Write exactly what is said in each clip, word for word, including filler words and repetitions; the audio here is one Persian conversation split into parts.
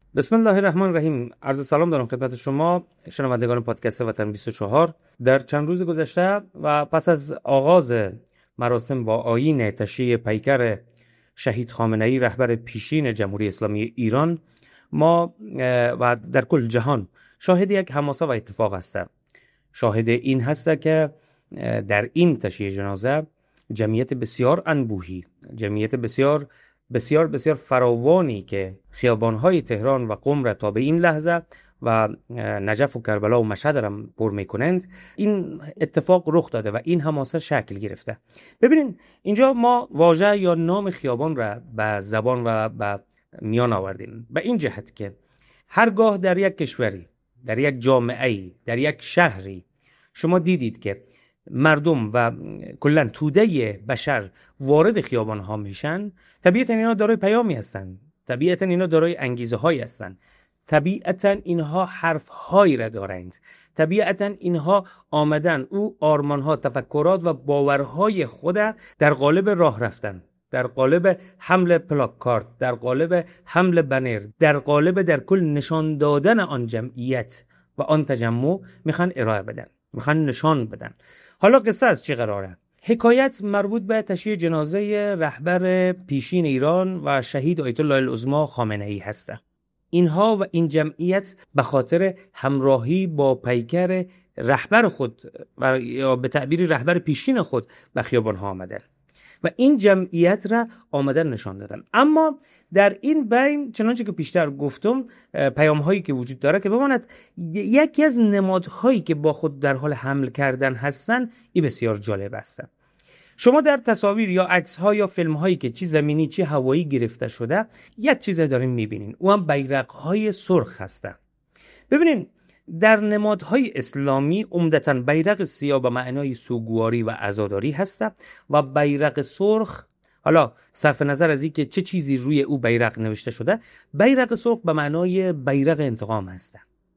بسم الله الرحمن الرحیم. عرض سلام دارم خدمت شما شنوندگان پادکست وطن بیست و چهار. در چند روز گذشته و پس از آغاز مراسم و آیین تشییع پیکر شهید خامنه‌ای رهبر پیشین جمهوری اسلامی ایران، ما و در کل جهان شاهد یک حماسه و اتفاق هستیم. شاهد این هست که در این تشییع جنازه جمعیت بسیار انبوهی، جمعیت بسیار بسیار بسیار فراوانی که خیابان‌های تهران و قم را تا به این لحظه و نجف و کربلا و مشهد را پر می‌کنند، این اتفاق رخ داده و این حماسه شکل گرفته. ببینین اینجا ما واژه یا نام خیابان را به زبان و به میان آوردیم به این جهت که هرگاه در یک کشوری، در یک جامعه‌ای، در یک شهری شما دیدید که مردم و کلا توده بشر وارد خیابان ها میشن، طبیعتا اینا دارای پیامی هستن، طبیعتا اینا دارای انگیزه هایی هستن، طبیعتا اینها حرف هایی را دارند، طبیعتا اینها آمدن او آرمان ها، تفکرات و باورهای خود در قالب راه رفتن، در قالب حمل پلاکارد، در قالب حمل بنر، در قالب در کل نشان دادن آن جمعیت و آن تجمع میخوان ارائه بدن، میخوان نشان بدن. حالا قصه از چی قراره؟ حکایت مربوط به تشییع جنازه رهبر پیشین ایران و شهید آیت الله العظمی خامنه‌ای هسته. اینها و این جمعیت به خاطر همراهی با پیکر رهبر خود و یا به تعبیری رهبر پیشین خود به خیابان ها آمدن و این جمعیت را آمدن نشان دادن. اما در این بین چنانچه که پیشتر گفتم، پیام هایی که وجود داره که بماند یکی از نمادهایی که با خود در حال حمل کردن هستن، این بسیار جالب است. شما در تصاویر یا عکس ها یا فیلم هایی که چی زمینی چی هوایی گرفته شده، یک چیز دارین میبینین، او هم بیرق های سرخ هسته. ببینین در نمادهای اسلامی عمدتاً بیرق سیاه به معنای سوگواری و عزاداری هست و بیرق سرخ، حالا صرف نظر از این که چه چیزی روی او بیرق نوشته شده، بیرق سرخ به معنای بیرق انتقام هست،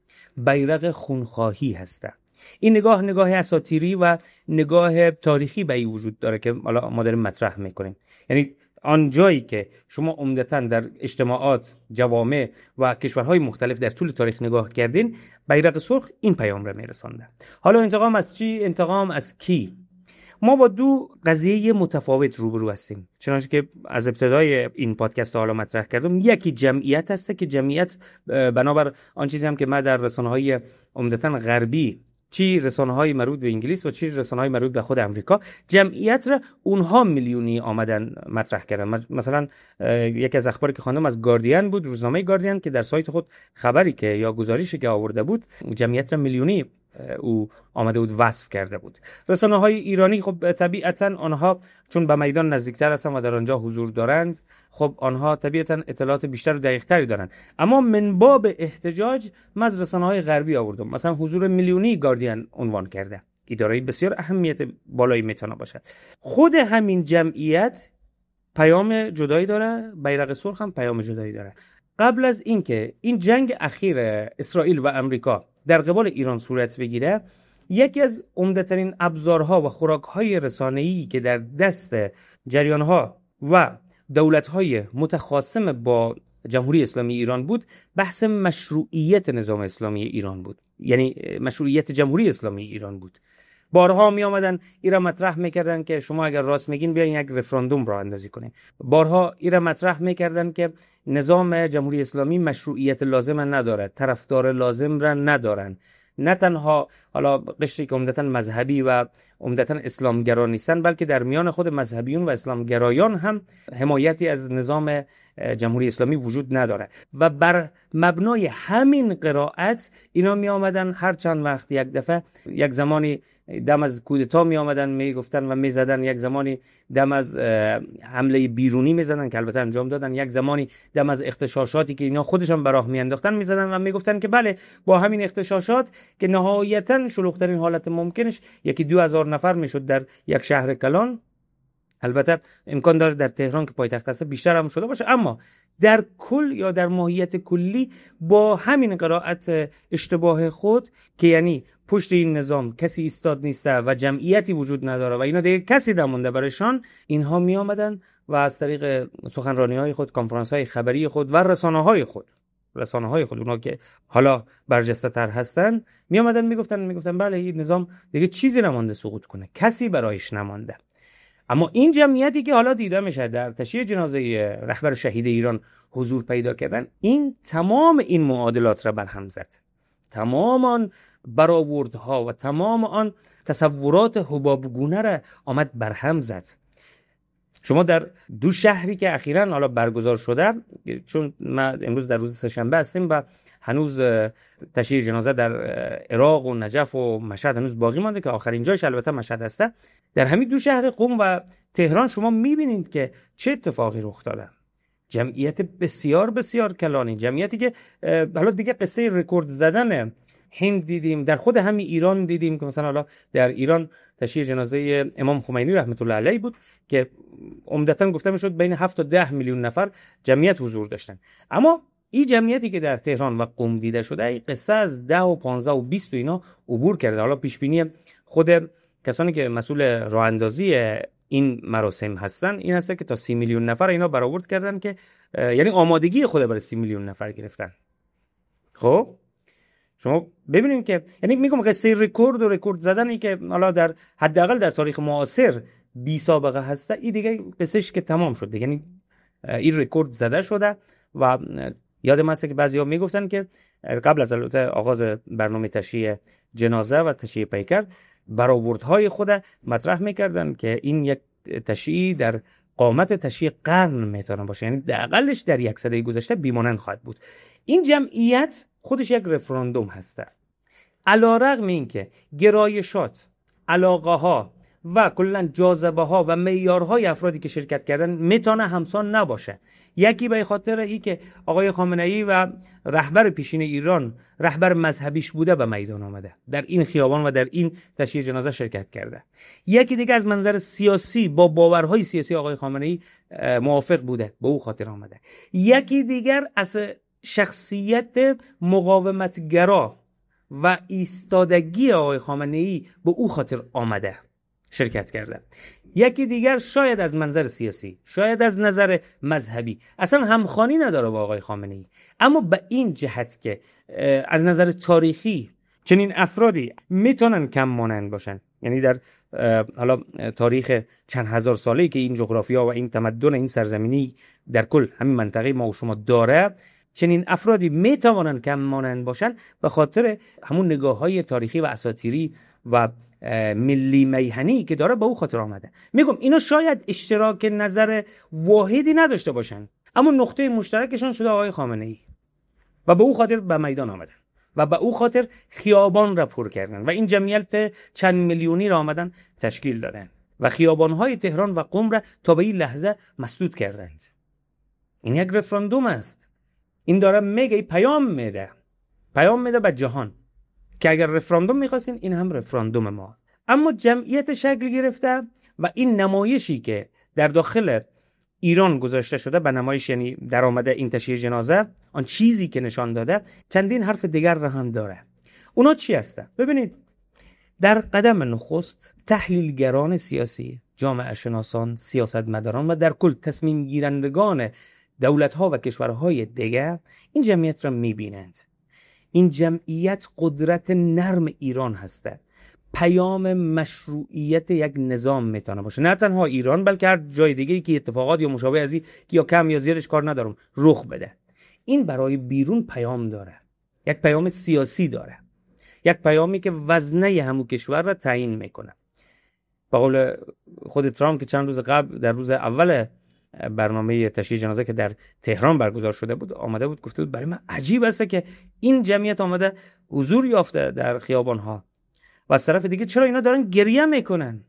بیرق خونخواهی هست. این نگاه نگاه اساطیری و نگاه تاریخی به این وجود داره که حالا ما داریم مطرح میکنیم. یعنی آن جایی که شما عمدتاً در اجتماعات، جوامع و کشورهای مختلف در طول تاریخ نگاه کردین، بیرق سرخ این پیام را میرسانده. حالا انتقام از چی؟ انتقام از کی؟ ما با دو قضیه متفاوت روبرو هستیم. چنانچه که از ابتدای این پادکست حالا مطرح کردم، یکی جمعیت هسته که جمعیت بنابر آن چیزی هم که من در رسانه‌های عمدتاً غربی، چی رسانه‌های مربوط به انگلیس و چی رسانه‌های مربوط به خود امریکا، جمعیت را اونها میلیونی آمدن مطرح کردن. مثلا یکی از اخباری که خواندم از گاردین بود، روزنامه گاردین، که در سایت خود خبری که یا گزارشی که آورده بود، جمعیت را میلیونی او آمده بود وصف کرده بود. رسانه‌های ایرانی خب طبیعتاً آنها چون به میدان نزدیکتر هستند و در آنجا حضور دارند، خب آنها طبیعتاً اطلاعات بیشتر و دقیق‌تری دارند. اما من باب احتجاج من از رسانه‌های غربی آوردم. مثلا حضور میلیونی گاردین عنوان کرده. اداره بسیار اهمیت بالایی میتونه باشد. خود همین جمعیت پیام جدایی داره، بیرق سرخ هم پیام جدایی داره. قبل از اینکه این جنگ اخیر اسرائیل و امریکا در قبال ایران صورت بگیره، یکی از عمده‌ترین ابزارها و خوراک‌های رسانه‌ای که در دست جریان‌ها و دولت‌های متخاصم با جمهوری اسلامی ایران بود، بحث مشروعیت نظام اسلامی ایران بود، یعنی مشروعیت جمهوری اسلامی ایران بود. بارها می آمدن ایران مطرح میکردن که شما اگر راست میگین بیاین یک رفراندوم راه اندازی کنین. بارها ایران مطرح میکردن که نظام جمهوری اسلامی مشروعیت لازم ندارد، طرفدار لازم را ندارن. نه تنها حالا قشری که عمدتاً مذهبی و عمدتاً اسلامگرا نیستن، بلکه در میان خود مذهبیون و اسلامگرایان هم حمایتی از نظام جمهوری اسلامی وجود نداره و بر مبنای همین قرائت اینا می آمدن هر چند وقت یک دفعه، یک زمانی دم از کودتا می آمدن می گفتن و می زدن، یک زمانی دم از حمله بیرونی می زدن که البته انجام دادن، یک زمانی دم از اغتشاشاتی که اینا خودشان به راه می انداختن می زدن و می گفتن که بله با همین اغتشاشات که نهایتا شلوغ‌ترین حالت ممکنش یکی دو هزار نفر می شد در یک شهر کلان. البته امکان داره در تهران که پایتخت است بیشتر هم شده باشه، اما در کل یا در ماهیت کلی با همین قرائت اشتباه خود که یعنی پشت این نظام کسی ایستاد نیسته و جمعیتی وجود نداره و اینا دیگه کسی نمونده برایشان، اینها می آمدن و از طریق سخنرانی های خود، کنفرانس های خبری خود و رسانه های خود رسانه‌های خود، اونا که حالا برجسته تر هستن، می اومدن میگفتن میگفتن بله این نظام دیگه چیزی نمانده سقوط کنه، کسی برایش نمانده. اما این جمعیتی که حالا دیده میشه در تشییع جنازه رهبر شهید ایران حضور پیدا کردن، این تمام این معادلات را برهم زد، تمام آن برآوردها و تمام آن تصورات حبابگونه را آمد برهم زد. شما در دو شهری که اخیراً حالا برگزار شده، چون ما امروز در روز سه‌شنبه هستیم و هنوز تشییع جنازه در عراق و نجف و مشهد هنوز باقی مانده که آخرین جایش البته مشهد هسته، در همین دو شهر قم و تهران شما میبینید که چه اتفاقی رخ داده. جمعیت بسیار بسیار کلانی، جمعیتی که حالا دیگه قصه رکورد زدن هند دیدیم، در خود همین ایران دیدیم که مثلا حالا در ایران تشییع جنازه امام خمینی رحمت الله علیه بود که عمدتاً گفته میشد بین هفت تا ده میلیون نفر جمعیت حضور داشتن. اما این جمعیتی که در تهران و قم دیده شده، این قصه از ده و پانزده و بیست و اینا عبور کرده. حالا پیش بینی خود کسانی که مسئول راه اندازی این مراسم هستن این هست که تا سی میلیون نفر اینا برآورد کردن، که یعنی آمادگی خود برای سی میلیون نفر گرفتن. خب شما ببینید که یعنی میگم قصه رکورد و رکورد زدنی که حالا در حداقل در تاریخ معاصر بی سابقه هسته، این دیگه قصهش که تمام شد، یعنی این رکورد زده شده. و یادم هست که بعضیا میگفتن که قبل از البته آغاز برنامه تشییع جنازه و تشییع پیکر، برآوردهای خود مطرح میکردن که این یک تشییع در قامت تشییع قرن میتونه باشه، یعنی حداقلش در یک سده گذشته بیمانند خواهد بود. این جمعیت خودش یک رفراندوم هسته، علی‌رغم اینکه گرایشات، علاقه ها و کلا جاذبه ها و معیارهای افرادی که شرکت کردن میتونه همسان نباشه. یکی به خاطر ای که آقای خامنه‌ای و رهبر پیشین ایران رهبر مذهبیش بوده به میدان آمده، در این خیابان و در این تشییع جنازه شرکت کرده. یکی دیگه از منظر سیاسی با باورهای سیاسی آقای خامنه‌ای موافق بوده، به او خاطر آمده. یکی دیگر از شخصیت مقاومتگرا و ایستادگی آقای خامنه‌ای به او خاطر آمده شرکت کرده. یکی دیگر شاید از منظر سیاسی، شاید از نظر مذهبی اصلا همخوانی نداره با آقای خامنه‌ای، اما به این جهت که از نظر تاریخی چنین افرادی میتونن کم مانند باشن، یعنی در حالا تاریخ چند هزار ساله‌ای که این جغرافیا و این تمدن این سرزمینی در کل همین منطقه ما و شما داره، چنین افرادی میتوانند کم مانند باشن به خاطر همون نگاه‌های تاریخی و اساطیری و ملی میهنی که داره به او خاطر آمده. میگم اینا شاید اشتراک نظر واحدی نداشته باشن، اما نقطه مشترکشان شده آقای خامنه‌ای و به او خاطر به میدان آمدن و به او خاطر خیابان را پر کردن و این جمعیت چند میلیونی را آمدن تشکیل دادن و خیابان‌های تهران و قم را تا به این لحظه مسدود کردند. این یک رفراندوم است. این داره میگه، پیام میده، پیام میده به جهان که اگر رفراندوم میخواستین این هم رفراندوم ما. اما جمعیت شکل گرفته و این نمایشی که در داخل ایران گذاشته شده به نمایش، یعنی در آمده این تشییع جنازه، آن چیزی که نشان داده چندین حرف دیگر را هم داره. اونا چی هسته؟ ببینید، در قدم نخست تحلیلگران سیاسی، جامعه شناسان، سیاستمداران و در کل تصمیم گیرندگان دولت‌ها و کشورهای دیگر این جمعیت را می‌بینند. این جمعیت قدرت نرم ایران هسته، پیام مشروعیت یک نظام میتونه باشه، نه تنها ایران بلکه هر جای دیگه‌ای که اتفاقات یا مشابه از این که یا کم یا زیادش کار ندارم رخ بده. این برای بیرون پیام داره، یک پیام سیاسی داره، یک پیامی که وزنه همون کشور را تعیین میکنه. به قول خود ترامپ که چند روز قبل در روز اول برنامه تشییع جنازه که در تهران برگزار شده بود آمده بود گفته بود برای من عجیب است که این جمعیت آمده حضور یافته در خیابان‌ها و از طرف دیگه چرا اینا دارن گریه میکنن؟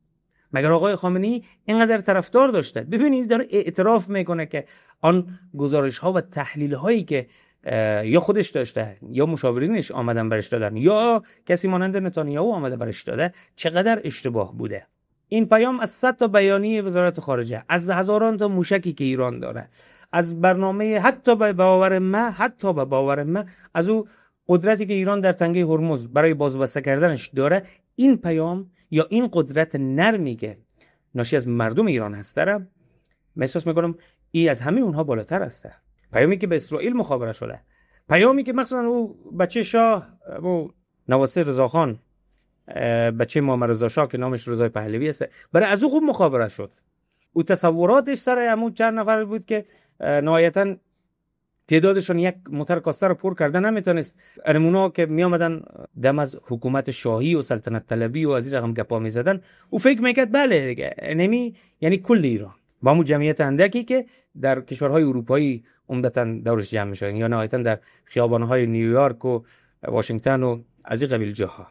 مگر آقای خامنه‌ای اینقدر طرفدار داشته؟ ببینید داره اعتراف میکنه که آن گزارش‌ها و تحلیل‌هایی که یا خودش داشته یا مشاورینش آمدن برش دادن یا کسی مانند نتانیاهو آمده برش داده چقدر اشتباه بوده. این پیام از صد تا بیانیه وزارت خارجه، از هزاران تا موشکی که ایران داره، از برنامه حتی به باور ما حتی به باور ما از او قدرتی که ایران در تنگه هرمز برای بازبسته کردنش داره، این پیام یا این قدرت نرمی که ناشی از مردم ایران هست داره، من احساس میکنم ای از همه اونها بالاتر هسته. پیامی که به اسرائیل مخابره شده، پیامی که مثلا او بچه شاه، او نواصر رضاخان، بچه محمد رضا شاه که نامش رضای پهلوی است، برای از او خوب مخابره شد. او تصوراتش سر همون چند نفر بود که نهایتاً تعدادشون یک موتر کاسه رو پر کردن نمیتونست. ارمونا که می آمدن دم از حکومت شاهی و سلطنت طلبی و از این رقم گپا می زدن، او فکر میکرد بله دیگه نمی یعنی کل ایران با همون جمعیت اندکی که در کشورهای اروپایی عمدتاً دورش جمع میشن یا نهایتاً در خیابانهای نیویورک و واشنگتن و از این قبیل جاها.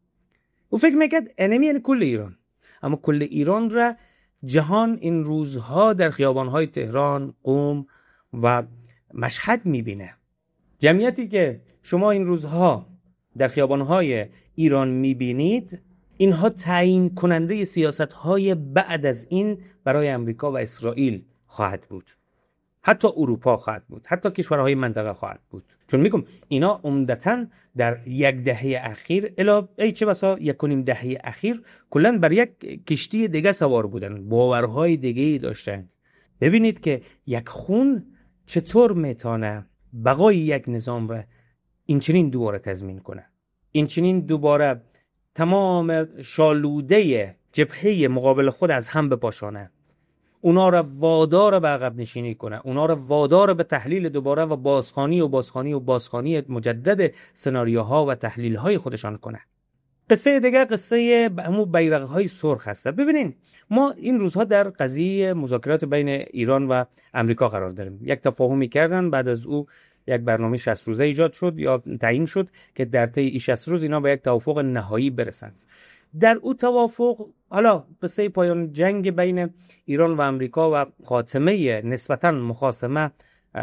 او فکر میکرد انمی یعنی کل ایران. اما کل ایران را جهان این روزها در خیابانهای تهران، قم و مشهد میبینه. جمعیتی که شما این روزها در خیابانهای ایران میبینید، اینها تعیین کننده سیاستهای بعد از این برای امریکا و اسرائیل خواهد بود. حتی اروپا خواهد بود، حتی کشورهای منطقه خواهد بود. چون میگم اینا عمدتاً در یک دهه اخیر الا ای چه بسا یک و نیم دهه اخیر کلاً بر یک کشتی دیگه سوار بودن، باورهای دیگه‌ای داشتن. ببینید که یک خون چطور میتونه بقای یک نظام را این چنین دوباره تضمین کنه، این چنین دوباره تمام شالوده جبهه مقابل خود از هم بپاشانه، اونا را وادار به عقب نشینی کنه، اونا را وادار به تحلیل دوباره و بازخوانی و بازخوانی و بازخوانی مجدد سناریوها و تحلیل‌های خودشان کنه. قصه دیگه قصه همون بیرق‌های سرخ هست. ببینین ما این روزها در قضیه مذاکرات بین ایران و امریکا قرار داریم. یک تفاهمی کردن، بعد از او یک برنامه شصت روزه ایجاد شد یا تعیین شد که در طی این شصت روز اینا به یک توافق نهایی برسند. در او توافق حالا قصه پایان جنگ بین ایران و امریکا و خاتمه نسبتاً مخاصمه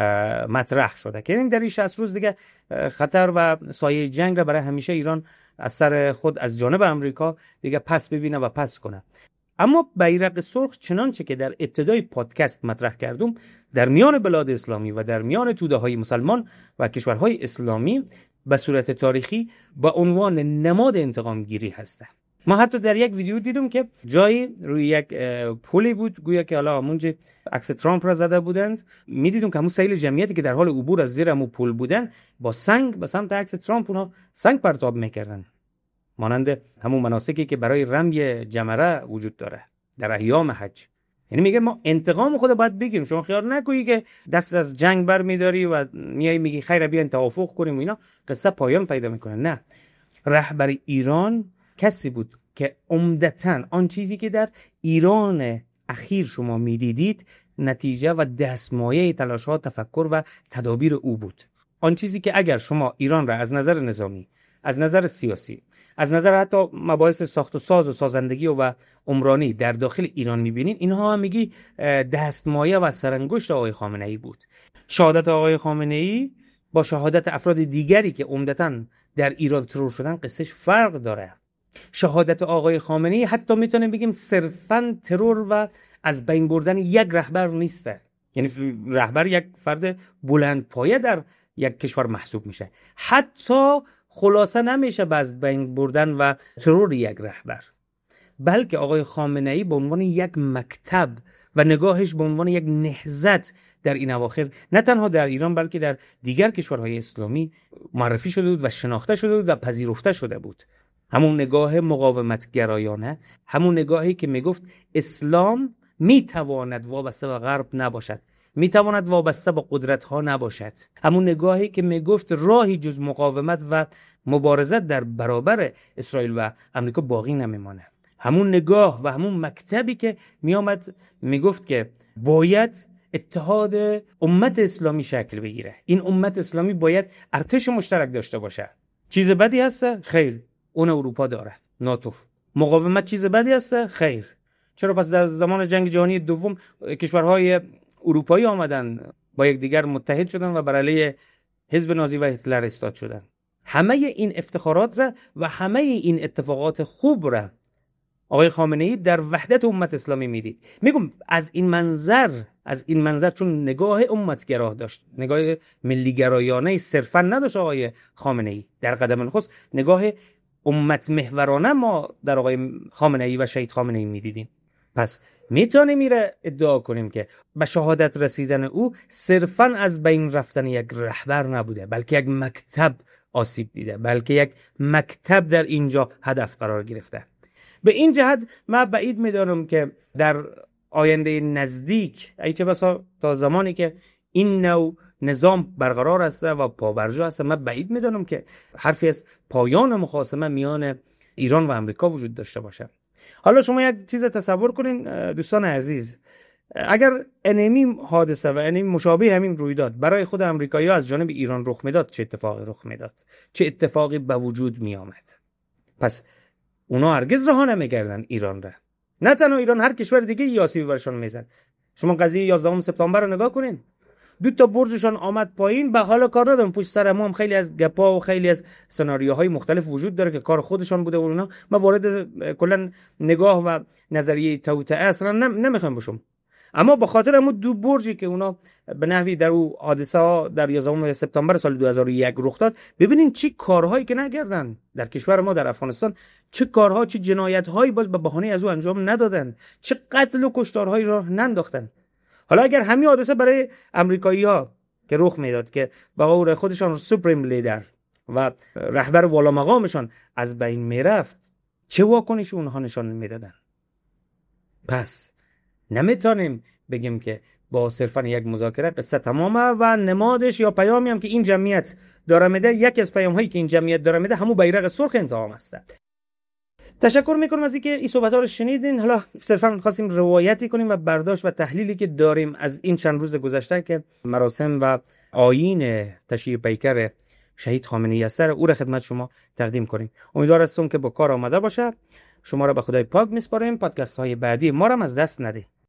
مطرح شده که این در این شصت روز دیگه خطر و سایه جنگ را برای همیشه ایران از سر خود از جانب امریکا دیگه پس ببینه و پس کنه. اما بیرق سرخ چنانچه که در ابتدای پادکست مطرح کردم، در میان بلاد اسلامی و در میان توده های مسلمان و کشورهای اسلامی به صورت تاریخی با عنوان نماد انتقام گیری هسته. ما حتی در یک ویدیو دیدم که جایی روی یک پلی بود، گویا که حالا همونجا عکس ترامپ را زده بودند، میدیدم که همون سیل جمعیتی که در حال عبور از زیر همون پل بودن با سنگ به سمت عکس ترامپ اونها سنگ پرتاب میکردن، مانند همون مناسکی که برای رمی جمره وجود داره در ایام حج. یعنی میگه ما انتقام خود باید بگیریم. شما خیال نکنی که دست از جنگ برمیداری و میای میگی خیر بیاین توافق کنیم و اینا قصه پایان پیدا میکنه. نه، رهبر ایران کسی بود که عمدتاً آن چیزی که در ایران اخیر شما میدیدید نتیجه و دستمایه تلاش‌ها، تفکر و تدابیر او بود. آن چیزی که اگر شما ایران را از نظر نظامی، از نظر سیاسی، از نظر حتی مباحث ساخت و ساز و سازندگی و عمرانی در داخل ایران میبینین، اینها هم میگی دستمایه و سرانگشت آقای خامنه‌ای بود. شهادت آقای خامنه‌ای با شهادت افراد دیگری که عمدتاً در ایران ترور شدن قصهش فرق داره. شهادت آقای خامنه‌ای حتی میتونیم بگیم صرفاً ترور و از بین بردن یک رهبر نیسته. یعنی رهبر یک فرد بلند پایه در یک کشور محسوب میشه، حتی خلاصه نمیشه به از بین بردن و ترور یک رهبر، بلکه آقای خامنه‌ای به عنوان یک مکتب و نگاهش به عنوان یک نهضت در این اواخر نه تنها در ایران بلکه در دیگر کشورهای اسلامی معرفی شده بود و شناخته شده بود و پذیرفته شده بود. همون نگاه مقاومتگرایانه، همون نگاهی که میگفت اسلام میتواند وابسته به غرب نباشد، میتواند وابسته به قدرت ها نباشد، همون نگاهی که میگفت راهی جز مقاومت و مبارزت در برابر اسرائیل و امریکا باقی نمیمانه، همون نگاه و همون مکتبی که میامد میگفت که باید اتحاد امت اسلامی شکل بگیره، این امت اسلامی باید ارتش مشترک داشته باشه. چیز بدی هست؟ خیر، اون اروپا داره، ناتو. مقاومت چیز بدی هست؟ خیر. چرا پس در زمان جنگ جهانی دوم کشورهای اروپایی آمدن با یک دیگر متحد شدن و بر علیه حزب نازی و هیتلر ایستاد شدن؟ همه این افتخارات را و همه این اتفاقات خوب را آقای خامنه‌ای در وحدت امت اسلامی میدید. میگم از این منظر از این منظر چون نگاه امتگرا داشت، نگاه ملیگرایانه صرفا نداشت آقای خامنه‌ای، در قدم نخست نگاه امت محورانه ما در آقای خامنه‌ای و شهید خامنه‌ای میدیدیم. پس میتونیم میره ادعا کنیم که به شهادت رسیدن او صرفاً از بین رفتن یک رهبر نبوده، بلکه یک مکتب آسیب دیده، بلکه یک مکتب در اینجا هدف قرار گرفته. به این جهت من بعید میدانم که در آینده نزدیک، ای چه بسا تا زمانی که این نوع نظام برقرار است و پابرجا است، من بعید میدانم که حرفی از پایان مخاصمه میان ایران و امریکا وجود داشته باشه. حالا شما یک چیز تصور کنین دوستان عزیز، اگر انمی حادثه و انمی مشابه همین رویداد برای خود امریکایی‌ها از جانب ایران رخ میداد، چه اتفاقی رخ میداد؟ چه اتفاقی به وجود می آمد؟ پس اونا هرگز رها نمی‌کردن ایران را. نه تنها ایران، هر کشور دیگه یاسی برشون میزد. شما قضیه یازدهم سپتامبر رو نگاه کنین، دو تا برجشان آمد پایین، به حال کار ندارن. پشت سر ما هم خیلی از گپا و خیلی از سناریوهای مختلف وجود داره که کار خودشان بوده. اونا ما وارد کلا نگاه و نظریه توطئه اصلا نمیخوام بشم، اما به خاطر همون دو برجی که اونا به نحوی در او حادثه ها در یازدهم سپتامبر سال دو هزار و یک رخ داد، ببینین چی کارهایی که نکردن در کشور ما، در افغانستان چه کارها، چه جنایت‌هایی باز به بهانه از او انجام ندادن، چه قتل و کشتارهایی راه ننداختن. حالا اگر همین حادثه برای امریکایی‌ها که رخ میداد که به قول خودشان سوپریم لیدر و رهبر والا مقامشان از بین میرفت، چه واکنشی اونها نشان میدادن؟ پس نمیتونیم بگیم که با صرفا یک مذاکره قصه تمامه و نمادش یا پیامی هم که این جمعیت داره میده، یک از پیام هایی که این جمعیت داره میده همون بیرق سرخ انتقام است. تشکر میکنم از اینکه این صحبت ها رو شنیدین. حالا صرفا خواستیم روایتی کنیم و برداشت و تحلیلی که داریم از این چند روز گذشته که مراسم و آیین تشییع پیکر شهید خامنه‌ای است، او را خدمت شما تقدیم کنیم. امیدوار هستم که با کار آمده باشه. شما را به خدای پاک میسپاریم. پادکست های بعدی ما را از دست ندید.